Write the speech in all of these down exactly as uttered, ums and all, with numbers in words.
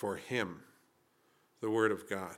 for him, the Word of God.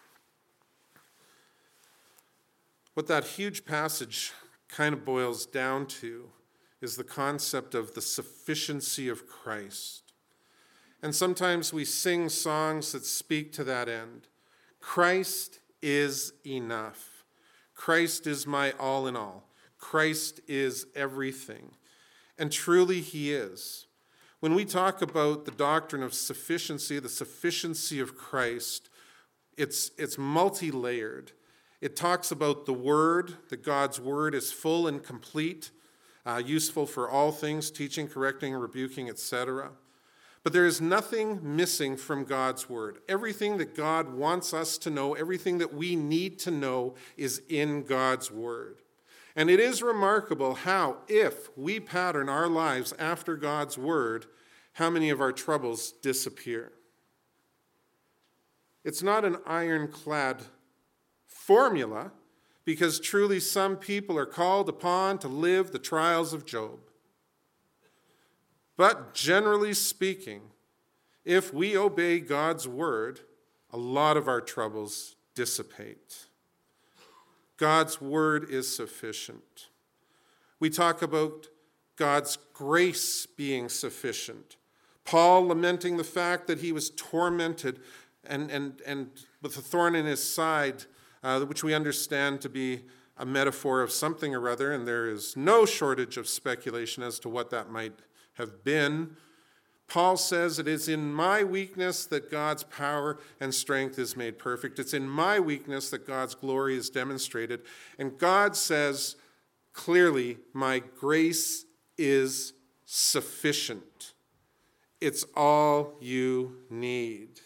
What that huge passage kind of boils down to is the concept of the sufficiency of Christ. And sometimes we sing songs that speak to that end. Christ is enough. Christ is my all in all. Christ is everything. And truly he is. When we talk about the doctrine of sufficiency, the sufficiency of Christ, it's, it's multi-layered. It talks about the Word, that God's Word is full and complete, uh, useful for all things, teaching, correcting, rebuking, et cetera. But there is nothing missing from God's Word. Everything that God wants us to know, everything that we need to know is in God's Word. And it is remarkable how, if we pattern our lives after God's Word, how many of our troubles disappear. It's not an ironclad formula, because truly some people are called upon to live the trials of Job. But generally speaking, if we obey God's word, a lot of our troubles dissipate. God's word is sufficient. We talk about God's grace being sufficient. Paul lamenting the fact that he was tormented and, and, and with a thorn in his side, uh, which we understand to be a metaphor of something or other, and there is no shortage of speculation as to what that might have been. Paul says, it is in my weakness that God's power and strength is made perfect. It's in my weakness that God's glory is demonstrated. And God says clearly, my grace is sufficient. It's all you need.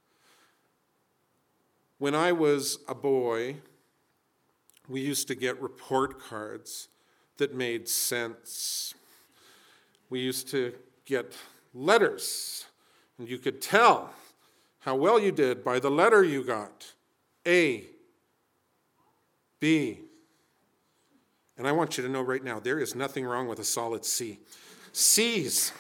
When I was a boy, we used to get report cards that made sense. We used to get letters, and you could tell how well you did by the letter you got. A, B. And I want you to know right now, there is nothing wrong with a solid C. C's.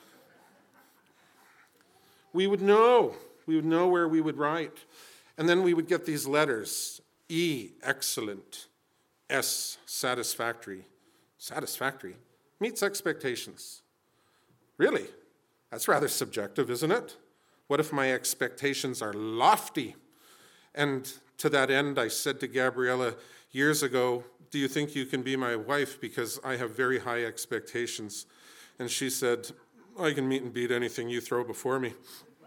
We would know. We would know where we would write. And then we would get these letters. E, excellent. S, satisfactory. Satisfactory. Meets expectations. Really? That's rather subjective, isn't it? What if my expectations are lofty? And to that end, I said to Gabriella years ago, do you think you can be my wife because I have very high expectations? And she said, I can meet and beat anything you throw before me.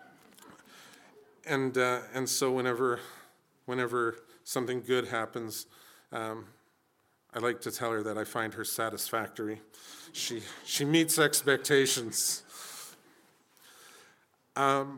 And uh, and so whenever whenever something good happens, um, I like to tell her that I find her satisfactory. She she meets expectations. Um,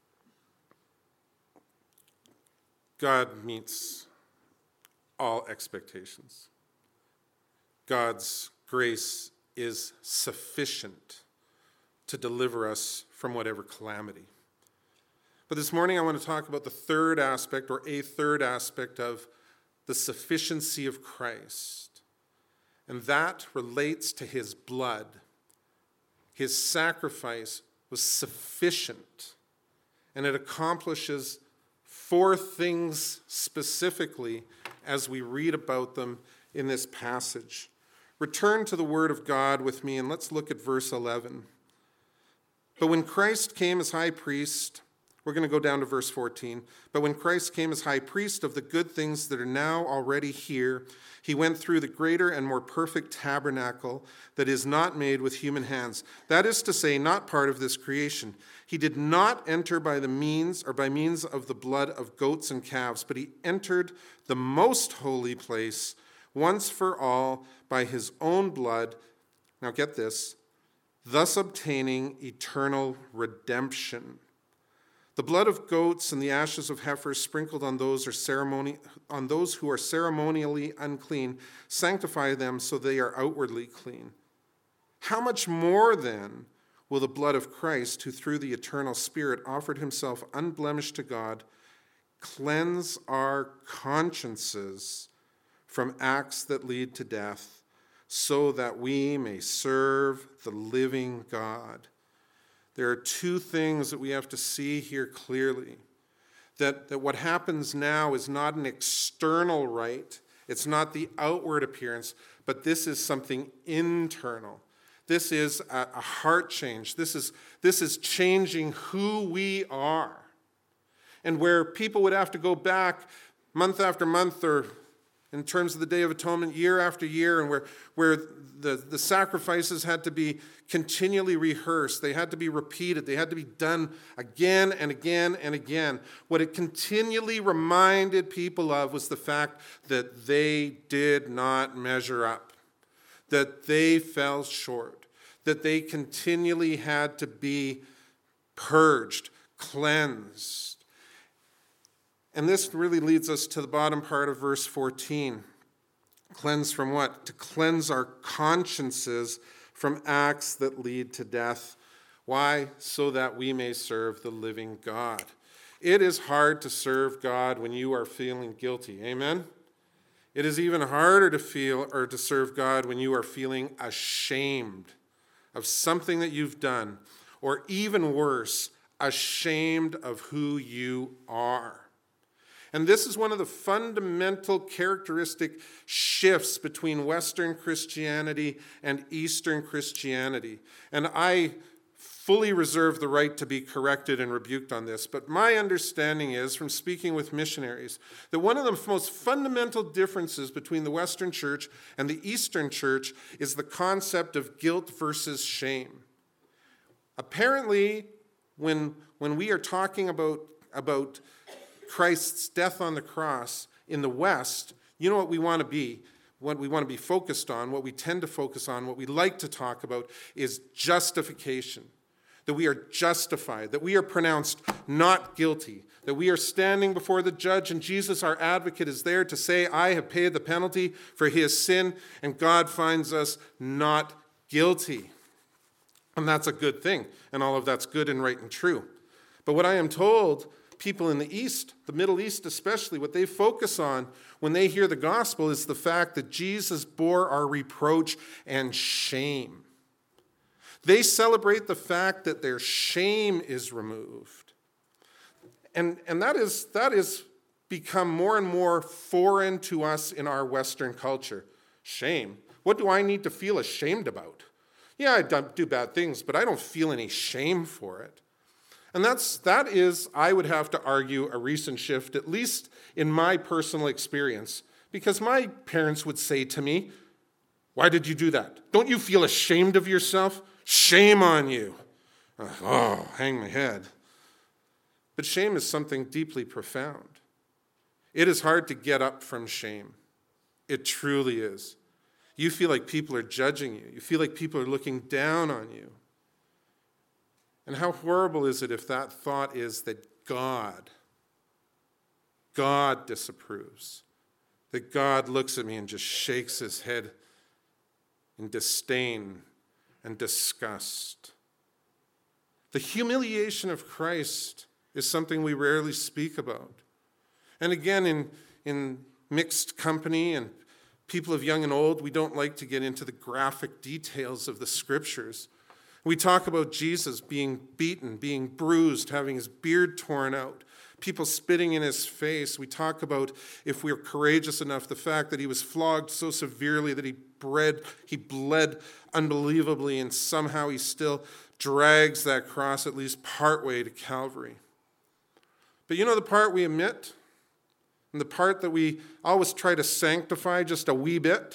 God meets all expectations. God's grace is sufficient to deliver us from whatever calamity. But this morning I want to talk about the third aspect, or a third aspect of the sufficiency of Christ. And that relates to his blood. His sacrifice was sufficient. And it accomplishes four things specifically as we read about them in this passage. Return to the Word of God with me, and let's look at verse eleven. But when Christ came as high priest, we're going to go down to verse fourteen. But when Christ came as high priest of the good things that are now already here, he went through the greater and more perfect tabernacle that is not made with human hands. That is to say, not part of this creation. He did not enter by the means or by means of the blood of goats and calves, but he entered the most holy place once for all by his own blood. Now get this, thus obtaining eternal redemption. The blood of goats and the ashes of heifers sprinkled on those, are ceremony, on those who are ceremonially unclean sanctify them so they are outwardly clean. How much more then will the blood of Christ, who through the eternal Spirit offered himself unblemished to God, cleanse our consciences from acts that lead to death, so that we may serve the living God? there are two things that we have to see here clearly. That, that what happens now is not an external rite. It's not the outward appearance, but this is something internal. This is a, a heart change. This is, this is changing who we are. And where people would have to go back month after month, or in terms of the Day of Atonement, year after year, and where, where the, the sacrifices had to be continually rehearsed. They had to be repeated. They had to be done again and again and again. What it continually reminded people of was the fact that they did not measure up, that they fell short, that they continually had to be purged, cleansed. And this really leads us to the bottom part of verse fourteen. Cleanse from what? To cleanse our consciences from acts that lead to death. Why? So that we may serve the living God. It is hard to serve God when you are feeling guilty. Amen? It is even harder to feel or to serve God when you are feeling ashamed of something that you've done, or even worse, ashamed of who you are. And this is one of the fundamental characteristic shifts between Western Christianity and Eastern Christianity. And I fully reserve the right to be corrected and rebuked on this. But my understanding is, from speaking with missionaries, that one of the most fundamental differences between the Western Church and the Eastern Church is the concept of guilt versus shame. Apparently, when, when we are talking about, about Christ's death on the cross in the West, you know what we want to be, what we want to be focused on, what we tend to focus on, what we like to talk about is justification. That we are justified, that we are pronounced not guilty, that we are standing before the judge and Jesus, our advocate, is there to say, I have paid the penalty for his sin, and God finds us not guilty. And that's a good thing, and all of that's good and right and true. But what I am told, people in the East, the Middle East especially, what they focus on when they hear the gospel is the fact that Jesus bore our reproach and shame. They celebrate the fact that their shame is removed. And, and that is that is become more and more foreign to us in our Western culture. Shame. What do I need to feel ashamed about? Yeah, I do bad things, but I don't feel any shame for it. And that's, that is, I would have to argue, a recent shift, at least in my personal experience, because my parents would say to me, why did you do that? Don't you feel ashamed of yourself? Shame on you. Oh, hang my head. But shame is something deeply profound. It is hard to get up from shame. It truly is. You feel like people are judging you. You feel like people are looking down on you. And how horrible is it if that thought is that God, God disapproves, that God looks at me and just shakes his head in disdain and disgust. The humiliation of Christ is something we rarely speak about. And again, in, in mixed company and people of young and old, we don't like to get into the graphic details of the scriptures. We talk about Jesus being beaten, being bruised, having his beard torn out, people spitting in his face. We talk about, if we're courageous enough, the fact that he was flogged so severely that he bled, he bled unbelievably, and somehow he still drags that cross at least partway to Calvary. But you know the part we omit? And the part that we always try to sanctify just a wee bit?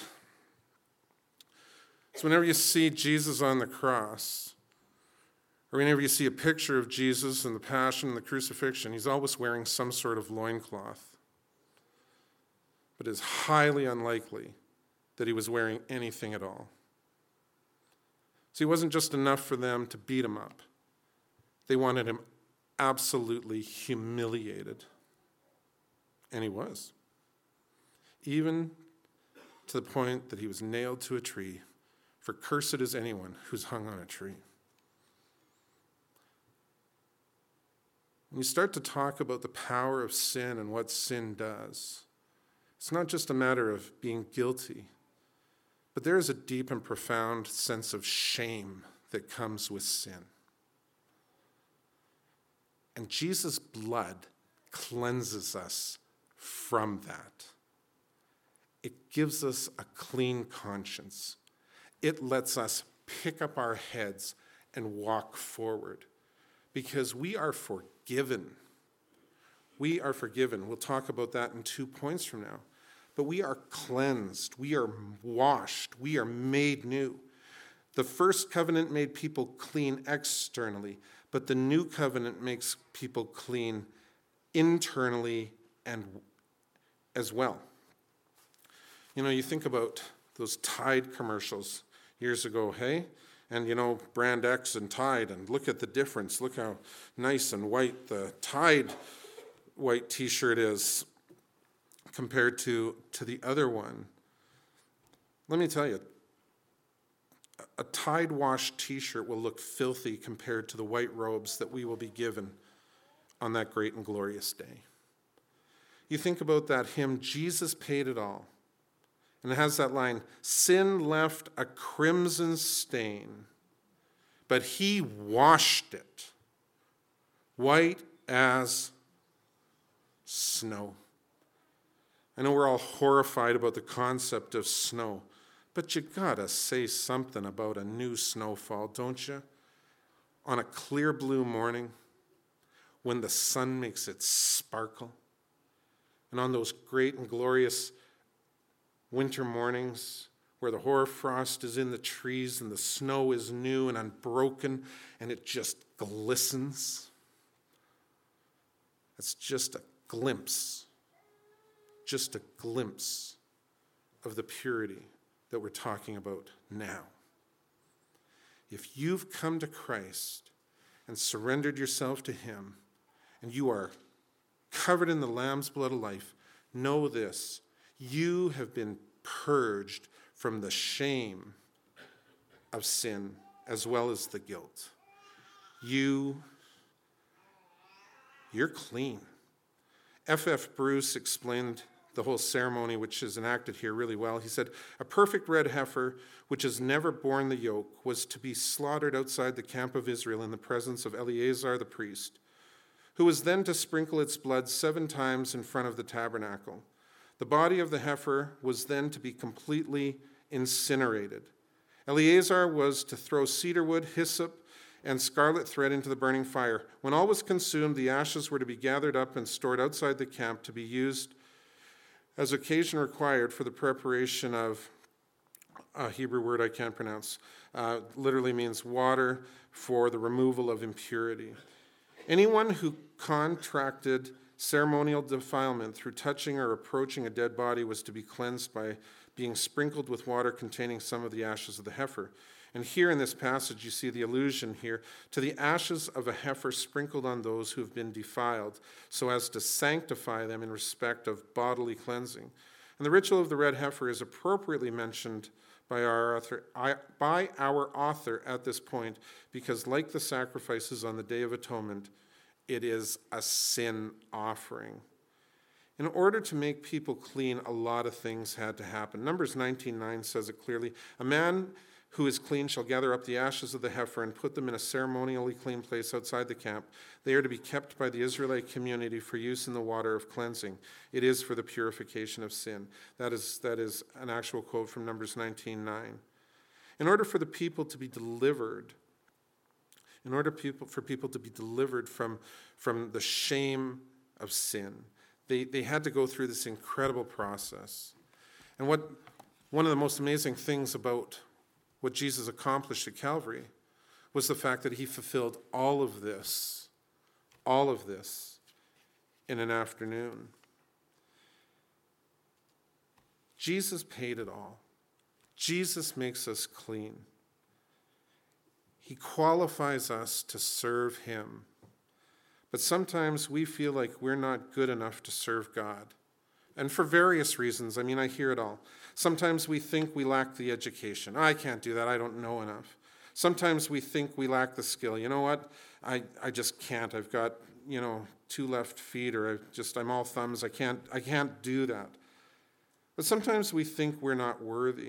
So whenever you see Jesus on the cross, or whenever you see a picture of Jesus and the Passion and the Crucifixion, he's always wearing some sort of loincloth. But it's highly unlikely that he was wearing anything at all. So it wasn't just enough for them to beat him up. They wanted him absolutely humiliated. And he was. Even to the point that he was nailed to a tree. For cursed is anyone who's hung on a tree. When you start to talk about the power of sin and what sin does, it's not just a matter of being guilty, but there is a deep and profound sense of shame that comes with sin. And Jesus' blood cleanses us from that. It gives us a clean conscience. It lets us pick up our heads and walk forward because we are forgiven. We are forgiven. We'll talk about that in two points from now. But we are cleansed. We are washed. We are made new. The first covenant made people clean externally, but the new covenant makes people clean internally and as well. You know, you think about those Tide commercials years ago, hey? And, you know, brand X and Tide, and look at the difference. Look how nice and white the Tide white t-shirt is compared to, to the other one. Let me tell you, a Tide washed t-shirt will look filthy compared to the white robes that we will be given on that great and glorious day. You think about that hymn, Jesus paid it all. And it has that line, sin left a crimson stain, but he washed it white as snow. I know we're all horrified about the concept of snow, but you gotta say something about a new snowfall, don't you? On a clear blue morning, when the sun makes it sparkle, and on those great and glorious winter mornings where the hoarfrost is in the trees and the snow is new and unbroken and it just glistens. It's just a glimpse, just a glimpse of the purity that we're talking about now. If you've come to Christ and surrendered yourself to him and you are covered in the Lamb's blood of life, know this. You have been purged from the shame of sin as well as the guilt. You, you're clean. F F Bruce explained the whole ceremony, which is enacted here really well. He said, a perfect red heifer, which has never borne the yoke, was to be slaughtered outside the camp of Israel in the presence of Eleazar the priest, who was then to sprinkle its blood seven times in front of the tabernacle. The body of the heifer was then to be completely incinerated. Eleazar was to throw cedar wood, hyssop, and scarlet thread into the burning fire. When all was consumed, the ashes were to be gathered up and stored outside the camp to be used as occasion required for the preparation of a Hebrew word I can't pronounce. Uh, literally means water for the removal of impurity. Anyone who contracted ceremonial defilement through touching or approaching a dead body was to be cleansed by being sprinkled with water containing some of the ashes of the heifer. And here in this passage, you see the allusion here to the ashes of a heifer sprinkled on those who have been defiled, so as to sanctify them in respect of bodily cleansing. And the ritual of the red heifer is appropriately mentioned by our author, by our author at this point, because like the sacrifices on the Day of Atonement, it is a sin offering. In order to make people clean, a lot of things had to happen. Numbers nineteen nine says it clearly. A man who is clean shall gather up the ashes of the heifer and put them in a ceremonially clean place outside the camp. They are to be kept by the Israelite community for use in the water of cleansing. It is for the purification of sin. That is, that is an actual quote from Numbers nineteen nine. In order for the people to be delivered, in order people, for people to be delivered from, from the shame of sin, they, they had to go through this incredible process. And what one of the most amazing things about what Jesus accomplished at Calvary was the fact that he fulfilled all of this, all of this in an afternoon. Jesus paid it all. Jesus makes us clean. He qualifies us to serve him. But sometimes we feel like we're not good enough to serve God. And for various reasons. I mean, I hear it all. Sometimes we think we lack the education. I can't do that. I don't know enough. Sometimes we think we lack the skill. You know what? I, I just can't. I've got, you know, two left feet, or I just I'm all thumbs. I can't I can't do that. But sometimes we think we're not worthy.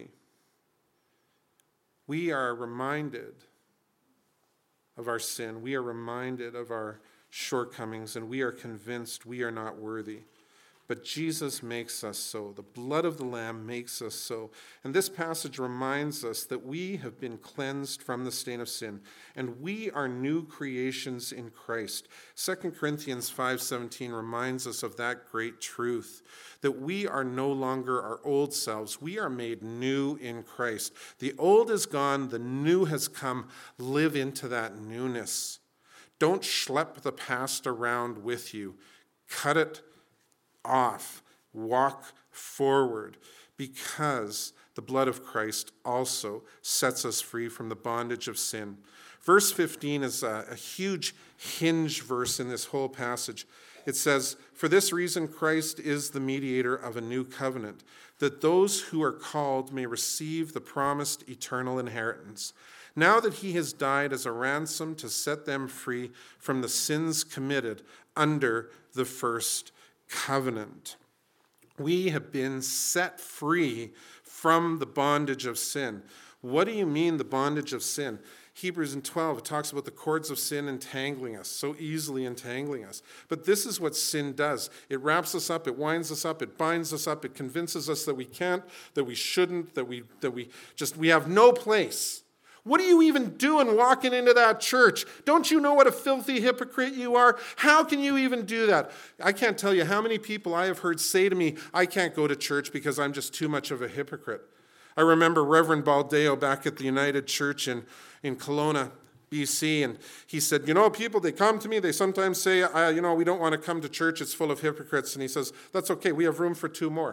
We are reminded of our sin. We are reminded of our shortcomings, and we are convinced we are not worthy. But Jesus makes us so. The blood of the Lamb makes us so. And this passage reminds us that we have been cleansed from the stain of sin, and we are new creations in Christ. Second Corinthians five seventeen reminds us of that great truth, that we are no longer our old selves. We are made new in Christ. The old is gone, the new has come. Live into that newness. Don't schlep the past around with you. Cut it off. Walk forward, because the blood of Christ also sets us free from the bondage of sin. Verse fifteen is a, a huge hinge verse in this whole passage. It says, "For this reason Christ is the mediator of a new covenant, that those who are called may receive the promised eternal inheritance. Now that he has died as a ransom to set them free from the sins committed under the first covenant." We have been set free from the bondage of sin. What do you mean, the bondage of sin? Hebrews in twelve, it talks about the cords of sin entangling us, so easily entangling us. But this is what sin does. It wraps us up, it winds us up, it binds us up, it convinces us that we can't, that we shouldn't, that we that we just we have no place. What are you even doing walking into that church? Don't you know what a filthy hypocrite you are? How can you even do that? I can't tell you how many people I have heard say to me, I can't go to church because I'm just too much of a hypocrite. I remember Reverend Baldeo back at the United Church in, in Kelowna, B C, and he said, you know, people, they come to me, they sometimes say, uh, you know, we don't want to come to church, it's full of hypocrites. And he says, that's okay, we have room for two more.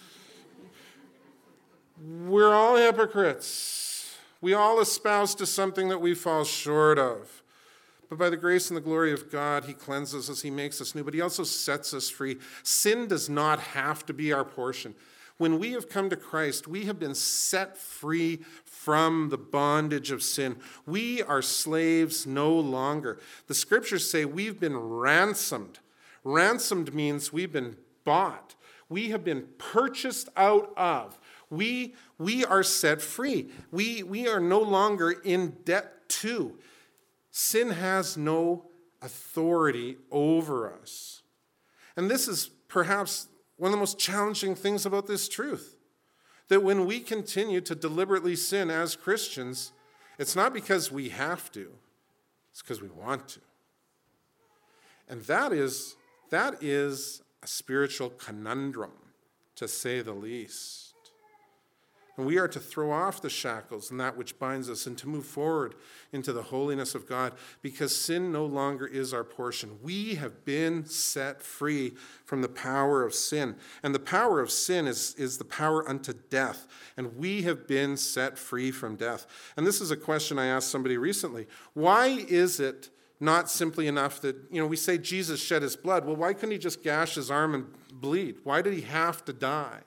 We're all hypocrites. We all espouse to something that we fall short of. But by the grace and the glory of God, he cleanses us, he makes us new, but he also sets us free. Sin does not have to be our portion. When we have come to Christ, we have been set free from the bondage of sin. We are slaves no longer. The scriptures say we've been ransomed. Ransomed means we've been bought. We have been purchased out of. We, we are set free. We, we are no longer in debt to. Sin has no authority over us. And this is perhaps one of the most challenging things about this truth. That when we continue to deliberately sin as Christians, it's not because we have to, it's because we want to. And that is, that is a spiritual conundrum, to say the least. And we are to throw off the shackles and that which binds us and to move forward into the holiness of God, because sin no longer is our portion. We have been set free from the power of sin. And the power of sin is, is the power unto death. And we have been set free from death. And this is a question I asked somebody recently. Why is it not simply enough that, you know, we say Jesus shed his blood. Well, why couldn't he just gash his arm and bleed? Why did he have to die?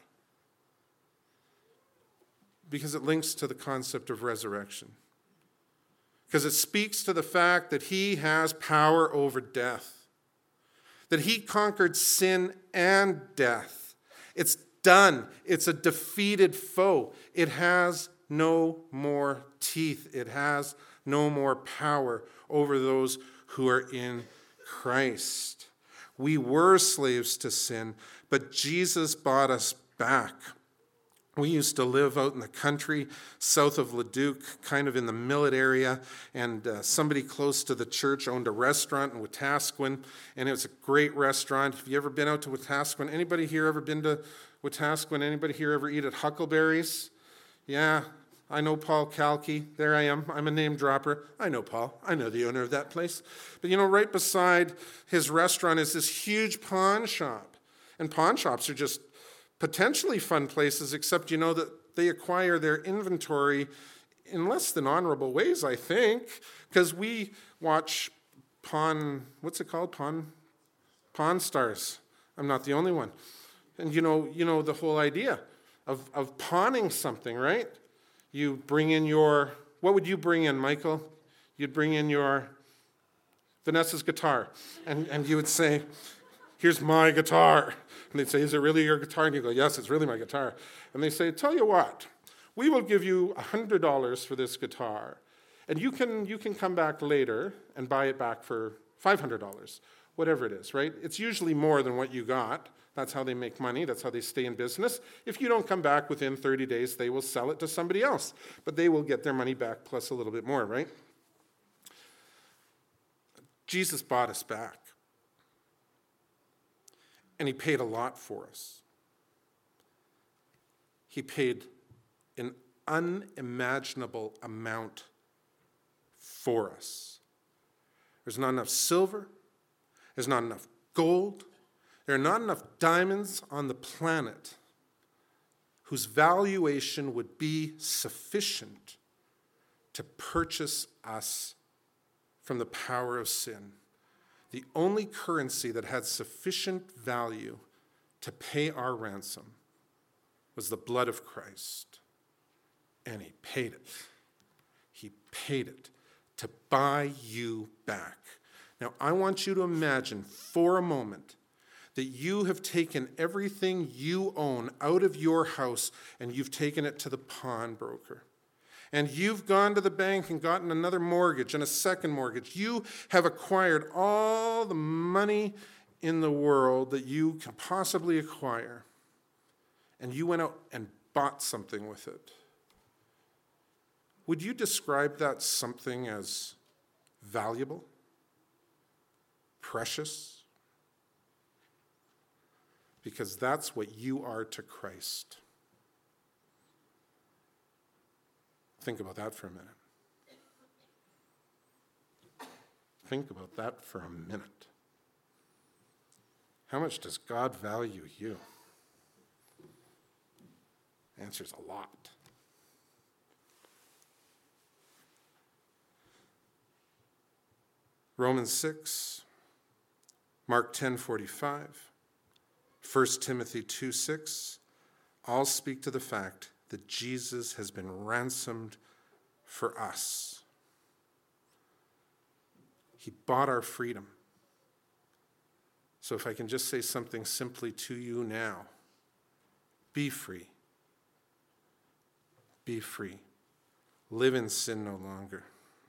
Because it links to the concept of resurrection. Because it speaks to the fact that he has power over death. That he conquered sin and death. It's done. It's a defeated foe. It has no more teeth. It has no more power over those who are in Christ. We were slaves to sin, but Jesus bought us back. We used to live out in the country, south of Leduc, kind of in the Millet area, and uh, somebody close to the church owned a restaurant in Wetaskiwin, and it was a great restaurant. Have you ever been out to Wetaskiwin? Anybody here ever been to Wetaskiwin? Anybody here ever eat at Huckleberry's? Yeah, I know Paul Kalki. There I am. I'm a name dropper. I know Paul. I know the owner of that place. But you know, right beside his restaurant is this huge pawn shop, and pawn shops are just potentially fun places, except you know that they acquire their inventory in less than honorable ways, I think, because we watch Pawn, what's it called? Pawn, Pawn Stars. I'm not the only one. And you know, you know the whole idea of, of pawning something, right? You bring in your, what would you bring in, Michael? You'd bring in your Vanessa's guitar, and, and you would say, here's my guitar. And they'd say, is it really your guitar? And you go, yes, it's really my guitar. And they say, tell you what, we will give you one hundred dollars for this guitar. And you can you can come back later and buy it back for five hundred dollars, whatever it is, right? It's usually more than what you got. That's how they make money. That's how they stay in business. If you don't come back within thirty days, they will sell it to somebody else. But they will get their money back plus a little bit more, right? Jesus bought us back. And he paid a lot for us. He paid an unimaginable amount for us. There's not enough silver. There's not enough gold. There are not enough diamonds on the planet whose valuation would be sufficient to purchase us from the power of sin. The only currency that had sufficient value to pay our ransom was the blood of Christ. And he paid it. He paid it to buy you back. Now, I want you to imagine for a moment that you have taken everything you own out of your house and you've taken it to the pawnbroker. And you've gone to the bank and gotten another mortgage and a second mortgage. You have acquired all the money in the world that you can possibly acquire. And you went out and bought something with it. Would you describe that something as valuable? Precious? Because that's what you are to Christ. Think about that for a minute. Think about that for a minute. How much does God value you? The answer's a lot. Romans six, Mark ten forty-five, First Timothy two six, all speak to the fact that Jesus has been ransomed for us. He bought our freedom. So if I can just say something simply to you now, be free. Be free. Live in sin no longer.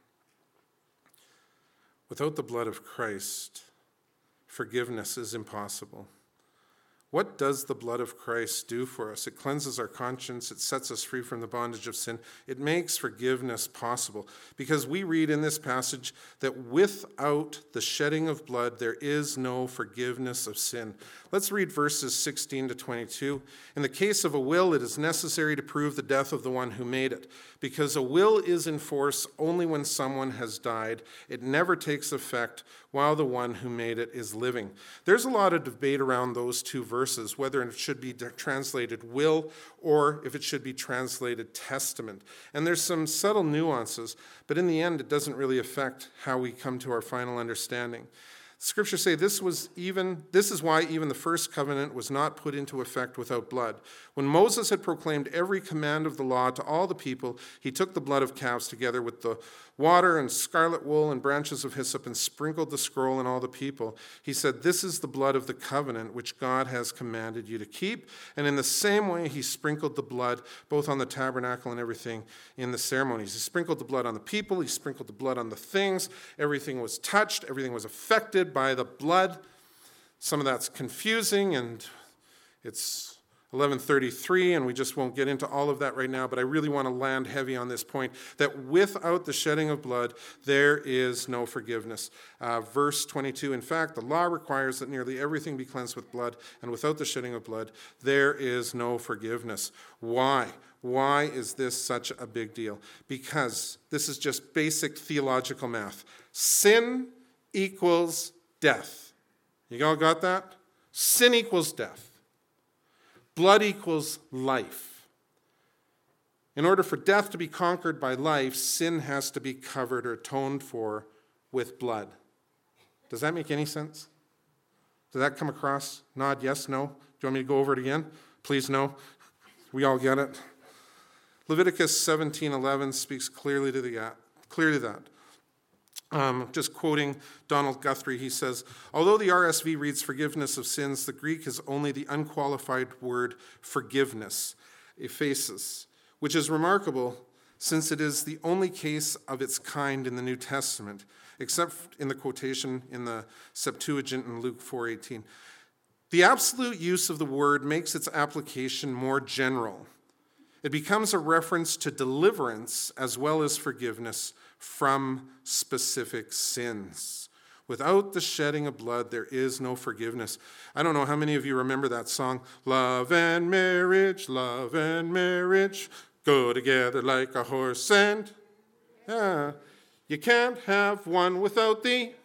Without the blood of Christ, forgiveness is impossible. What does the blood of Christ do for us? It cleanses our conscience. It sets us free from the bondage of sin. It makes forgiveness possible. Because we read in this passage that without the shedding of blood, there is no forgiveness of sin. Let's read verses sixteen to twenty-two. In the case of a will, it is necessary to prove the death of the one who made it. Because a will is in force only when someone has died. It never takes effect while the one who made it is living. There's a lot of debate around those two verses, whether it should be translated will or if it should be translated testament. And there's some subtle nuances, but in the end, it doesn't really affect how we come to our final understanding. Scriptures say this was even this is why even the first covenant was not put into effect without blood. When Moses had proclaimed every command of the law to all the people, he took the blood of calves together with the water and scarlet wool and branches of hyssop and sprinkled the scroll and all the people. He said, "This is the blood of the covenant which God has commanded you to keep." And in the same way, he sprinkled the blood both on the tabernacle and everything in the ceremonies. He sprinkled the blood on the people. He sprinkled the blood on the things. Everything was touched. Everything was affected by the blood. Some of that's confusing, and it's eleven thirty-three, and we just won't get into all of that right now, but I really want to land heavy on this point, that without the shedding of blood, there is no forgiveness. Uh, verse twenty-two, in fact, the law requires that nearly everything be cleansed with blood, and without the shedding of blood, there is no forgiveness. Why? Why is this such a big deal? Because this is just basic theological math. Sin equals death. You all got that? Sin equals death. Blood equals life. In order for death to be conquered by life, sin has to be covered or atoned for with blood. Does that make any sense? Does that come across? Nod, yes, no? Do you want me to go over it again? Please, no. We all get it. Leviticus seventeen eleven speaks clearly to the clearly that. Um, just quoting Donald Guthrie, he says, although the R S V reads forgiveness of sins, the Greek is only the unqualified word forgiveness, aphesis, which is remarkable since it is the only case of its kind in the New Testament. except in the quotation in the Septuagint in Luke four eighteen. The absolute use of the word makes its application more general. It becomes a reference to deliverance as well as forgiveness from specific sins. Without the shedding of blood, there is no forgiveness. I don't know how many of you remember that song, Love and marriage, love and marriage, go together like a horse and... Yeah, you can't have one without the...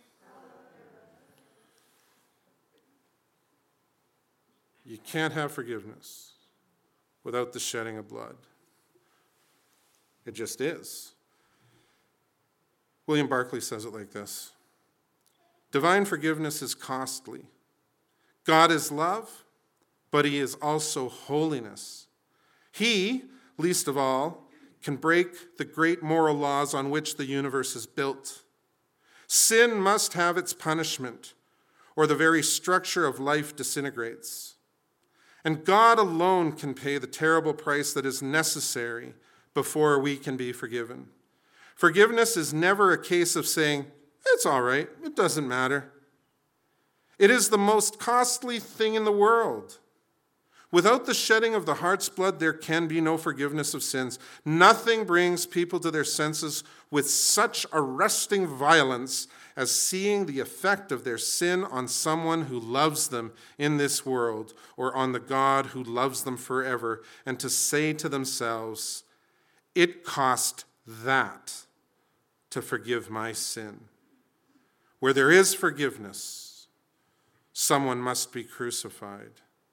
You can't have forgiveness without the shedding of blood. It just is. William Barclay says it like this. Divine forgiveness is costly. God is love, but he is also holiness. He, least of all, can break the great moral laws on which the universe is built. Sin must have its punishment, or the very structure of life disintegrates. And God alone can pay the terrible price that is necessary before we can be forgiven. Forgiveness is never a case of saying, it's all right, it doesn't matter. It is the most costly thing in the world. Without the shedding of the heart's blood, there can be no forgiveness of sins. Nothing brings people to their senses with such arresting violence as seeing the effect of their sin on someone who loves them in this world, or on the God who loves them forever, and to say to themselves, it cost that to forgive my sin. Where there is forgiveness, someone must be crucified.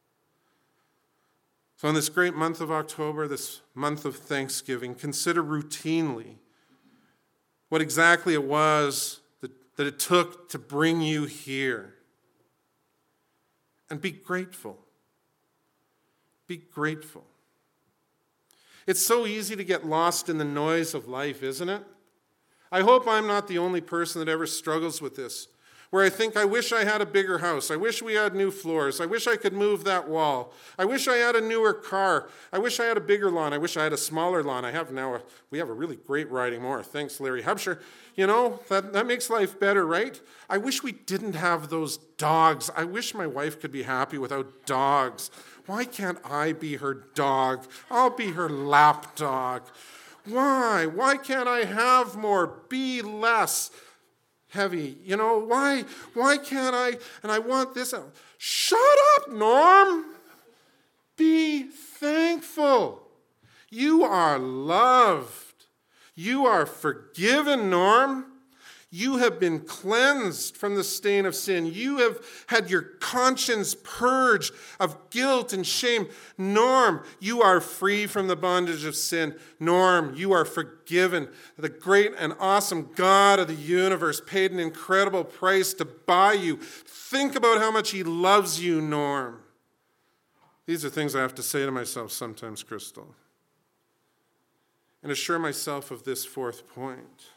So in this great month of October, this month of Thanksgiving, consider routinely what exactly it was that, that it took to bring you here. And be grateful. Be grateful. It's so easy to get lost in the noise of life, isn't it? I hope I'm not the only person that ever struggles with this, where I think, I wish I had a bigger house. I wish we had new floors. I wish I could move that wall. I wish I had a newer car. I wish I had a bigger lawn. I wish I had a smaller lawn. I have now, a, we have a really great riding mower. Thanks, Larry Hubsher. You know, that, that makes life better, right? I wish we didn't have those dogs. I wish my wife could be happy without dogs. Why can't I be her dog? I'll be her lap dog. Why? Why can't I have more, be less heavy? You know, why? Why can't I? And I want this. Shut up, Norm. Be thankful. You are loved. You are forgiven, Norm. You have been cleansed from the stain of sin. You have had your conscience purged of guilt and shame. Norm, you are free from the bondage of sin. Norm, you are forgiven. The great and awesome God of the universe paid an incredible price to buy you. Think about how much he loves you, Norm. These are things I have to say to myself sometimes, Crystal, and assure myself of this fourth point.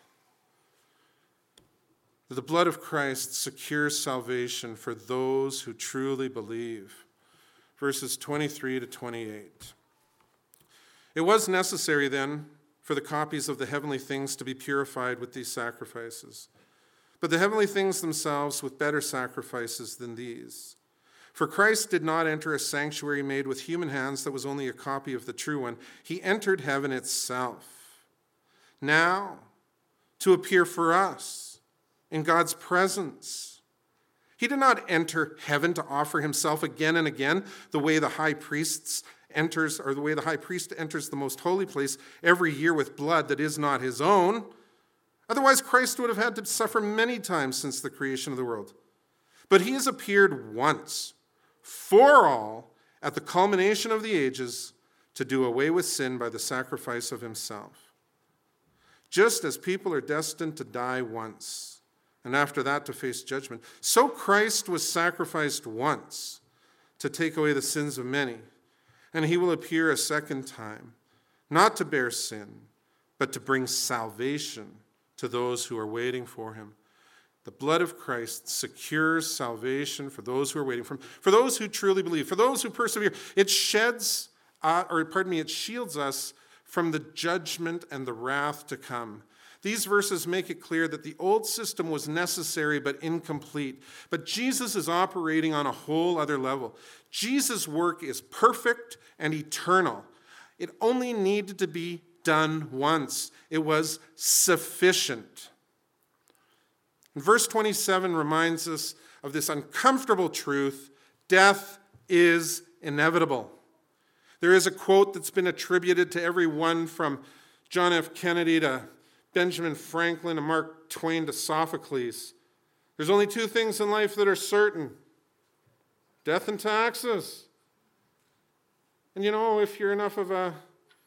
The blood of Christ secures salvation for those who truly believe. Verses twenty-three to twenty-eight. It was necessary then for the copies of the heavenly things to be purified with these sacrifices, but the heavenly things themselves with better sacrifices than these. For Christ did not enter a sanctuary made with human hands that was only a copy of the true one. He entered heaven itself. Now, to appear for us in God's presence. He did not enter heaven to offer himself again and again the way the high priest enters, or the way the high priest enters the most holy place every year with blood that is not his own. Otherwise, Christ would have had to suffer many times since the creation of the world. But he has appeared once, for all, at the culmination of the ages, to do away with sin by the sacrifice of himself. Just as people are destined to die once, and after that to face judgment, so Christ was sacrificed once to take away the sins of many, and he will appear a second time, not to bear sin, but to bring salvation to those who are waiting for him. The blood of Christ secures salvation for those who are waiting for him, for those who truly believe, for those who persevere. It sheds, uh, or pardon me, it shields us from the judgment and the wrath to come. These verses make it clear that the old system was necessary but incomplete. But Jesus is operating on a whole other level. Jesus' work is perfect and eternal. It only needed to be done once. It was sufficient. And verse twenty-seven reminds us of this uncomfortable truth: death is inevitable. There is a quote that's been attributed to everyone from John F. Kennedy to Benjamin Franklin to Mark Twain to Sophocles. There's only two things in life that are certain: death and taxes. And you know, if you're enough of a...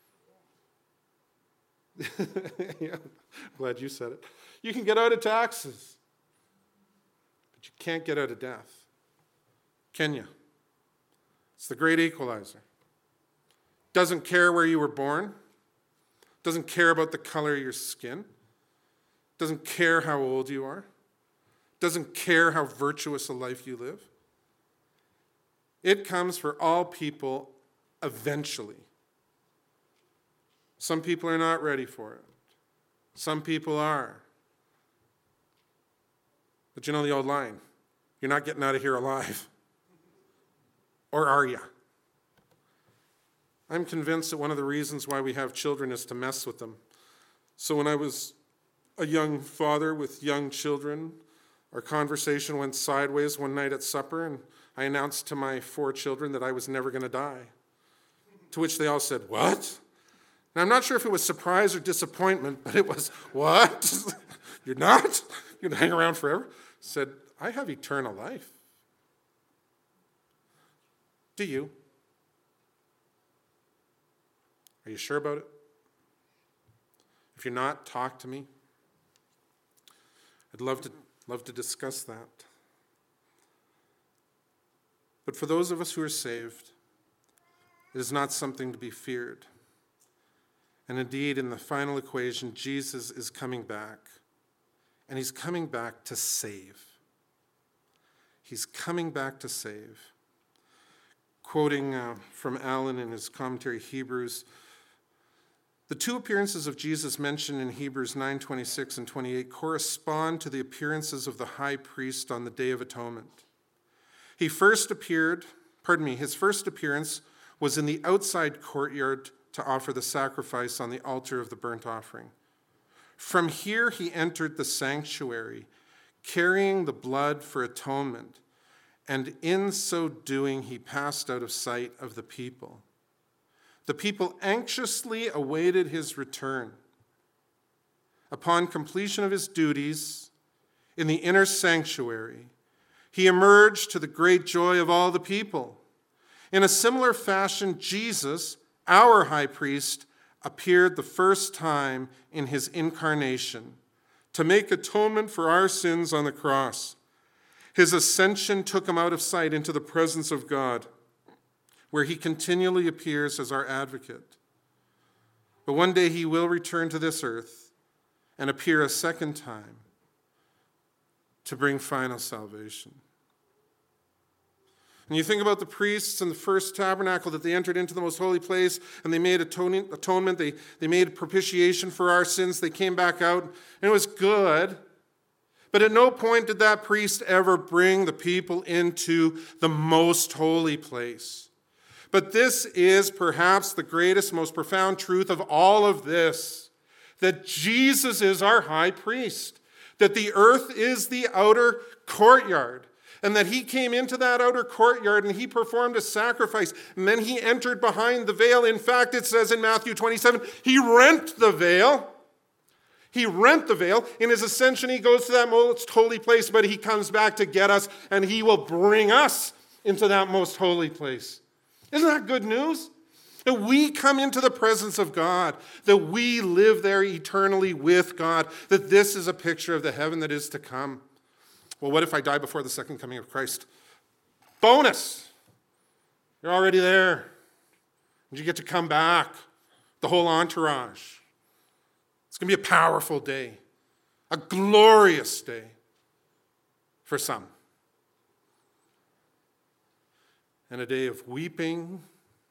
yeah, glad you said it. You can get out of taxes, but you can't get out of death. Can you? It's the great equalizer. Doesn't care where you were born. Doesn't care about the color of your skin. Doesn't care how old you are. Doesn't care how virtuous a life you live. It comes for all people eventually. Some people are not ready for it. Some people are. But you know the old line: you're not getting out of here alive. Or are you? I'm convinced that one of the reasons why we have children is to mess with them. So when I was a young father with young children, our conversation went sideways one night at supper, and I announced to my four children that I was never going to die. To which they all said, "What?" Now, I'm not sure if it was surprise or disappointment, but it was, "What? You're not? You're going to hang around forever?" I said, "I have eternal life." Do you? Are you sure about it? If you're not, talk to me. I'd love to, love to discuss that. But for those of us who are saved, it is not something to be feared. And indeed, in the final equation, Jesus is coming back. And he's coming back to save. He's coming back to save. Quoting uh, from Allen in his commentary, Hebrews, the two appearances of Jesus mentioned in Hebrews nine twenty-six and twenty-eight correspond to the appearances of the high priest on the Day of Atonement. He first appeared, pardon me, his first appearance was in the outside courtyard to offer the sacrifice on the altar of the burnt offering. From here he entered the sanctuary, carrying the blood for atonement, and in so doing he passed out of sight of the people. The people anxiously awaited his return. Upon completion of his duties in the inner sanctuary, he emerged to the great joy of all the people. In a similar fashion, Jesus, our high priest, appeared the first time in his incarnation to make atonement for our sins on the cross. His ascension took him out of sight into the presence of God, where he continually appears as our advocate. But one day he will return to this earth and appear a second time to bring final salvation. And you think about the priests in the first tabernacle, that they entered into the most holy place and they made atonement, they, they made propitiation for our sins, they came back out, and it was good. But at no point did that priest ever bring the people into the most holy place. But this is perhaps the greatest, most profound truth of all of this, that Jesus is our high priest, that the earth is the outer courtyard, and that he came into that outer courtyard and he performed a sacrifice, and then he entered behind the veil. In fact, it says in Matthew twenty-seven, he rent the veil. He rent the veil. In his ascension, he goes to that most holy place, but he comes back to get us, and he will bring us into that most holy place. Isn't that good news? That we come into the presence of God, that we live there eternally with God, that this is a picture of the heaven that is to come. Well, what if I die before the second coming of Christ? Bonus! You're already there. And you get to come back, the whole entourage. It's going to be a powerful day, a glorious day for some. And a day of weeping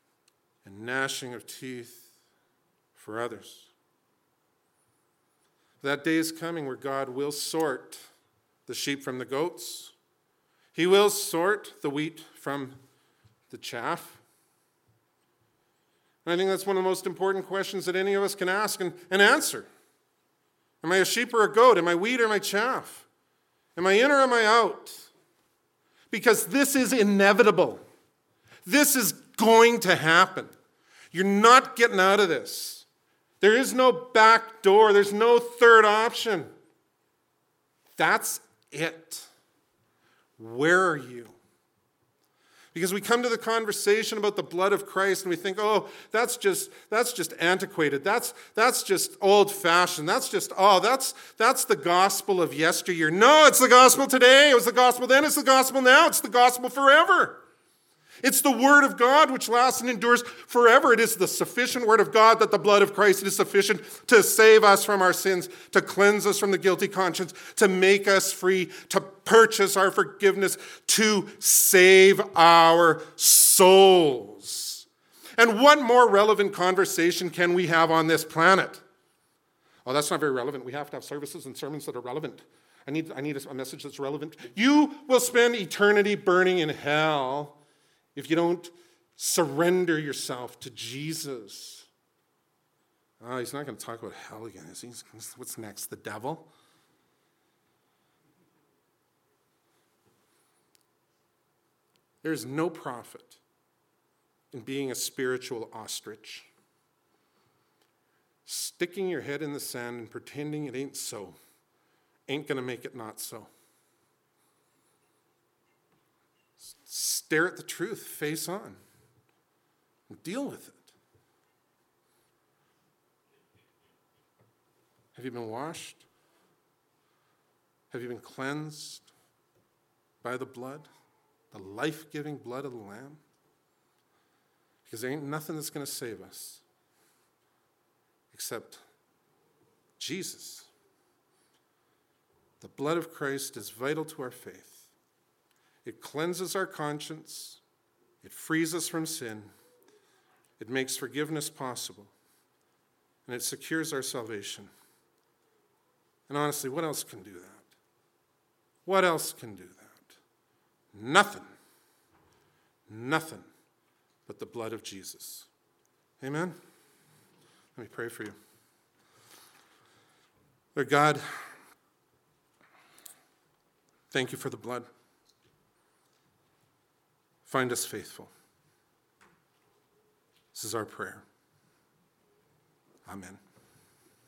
and gnashing of teeth for others. That day is coming where God will sort the sheep from the goats. He will sort the wheat from the chaff. And I think that's one of the most important questions that any of us can ask and, and answer. Am I a sheep or a goat? Am I wheat or am I chaff? Am I in or am I out? Because this is inevitable. This is going to happen. You're not getting out of this. There is no back door. There's no third option. That's it. Where are you? Because we come to the conversation about the blood of Christ and we think, oh, that's just that's just antiquated. That's that's just old-fashioned. That's just, oh, that's that's the gospel of yesteryear. No, it's the gospel today. It was the gospel then. It's the gospel now. It's the gospel forever. It's the word of God which lasts and endures forever. It is the sufficient word of God that the blood of Christ is sufficient to save us from our sins, to cleanse us from the guilty conscience, to make us free, to purchase our forgiveness, to save our souls. And what more relevant conversation can we have on this planet? Oh, that's not very relevant. We have to have services and sermons that are relevant. I need, I need a message that's relevant. You will spend eternity burning in hell if you don't surrender yourself to Jesus. Oh, he's not going to talk about hell again, is he? What's next? The devil? There's no profit in being a spiritual ostrich. Sticking your head in the sand and pretending it ain't so ain't going to make it not so. Stare at the truth, face on, and deal with it. Have you been washed? Have you been cleansed by the blood, the life-giving blood of the Lamb? Because there ain't nothing that's going to save us except Jesus. The blood of Christ is vital to our faith. It cleanses our conscience. It frees us from sin. It makes forgiveness possible. And it secures our salvation. And honestly, what else can do that? What else can do that? Nothing. Nothing but the blood of Jesus. Amen? Let me pray for you. Lord God, thank you for the blood. Find us faithful. This is our prayer. Amen.